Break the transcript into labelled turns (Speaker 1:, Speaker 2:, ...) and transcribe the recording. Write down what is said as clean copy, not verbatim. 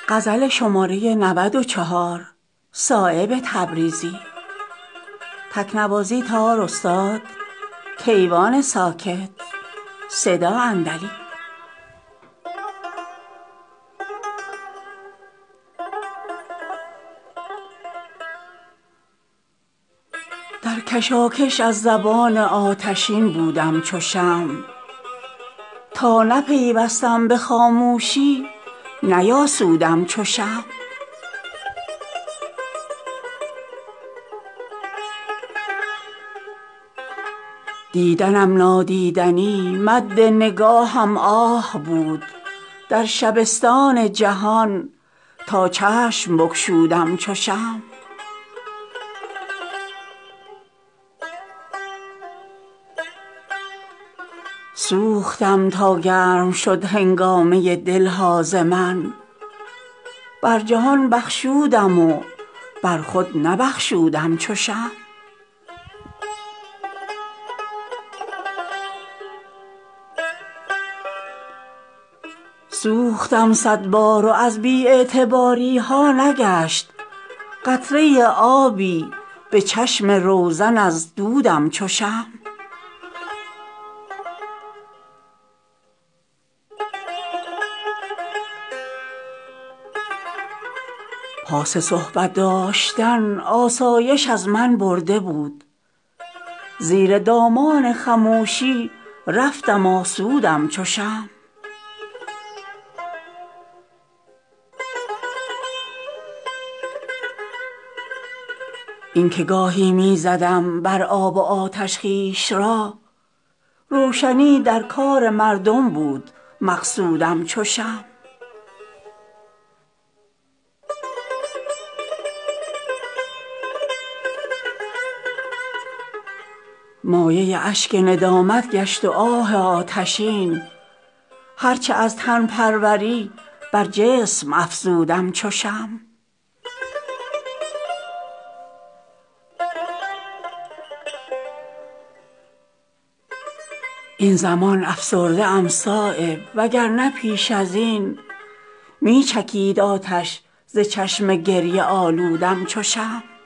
Speaker 1: غزل شماره 94 صایب تبریزی. تکنوازی تار استاد کیوان ساکت. صدا اندلی. در کشاکش از زبان آتشین بودم چو شمع، تا نپیوستم به خاموشی نیاسودم چو شمع. دیدنم نادیدنی مد نگاهم آه بود، در شبستان جهان تا چشم بگشودم چو شمع. سوختم تا گرم شد هنگامه دلها ز من، بر جهان بخشودم و بر خود نبخشودم چو شمع. سوختم صد بار و از بی اعتباری ها نگشت قطره آبی به چشم روزن از دودم چو شمع. پاس صحبت داشتن آسایش از من برده بود، زیر دامان خموشی رفتم آسودم چو شمع. این که گاهی می زدم بر آب و آتش خویش را، روشنی در کار مردم بود مقصودم چو شمع. مایه اشک ندامت گشت و آه آتشین، هرچه از تن پروری بر جسم افزودم چو شمع. این زمان افسرده ام صایب، وگرنه پیش ازین می چکید آتش ز چشم گریه آلودم چو شمع.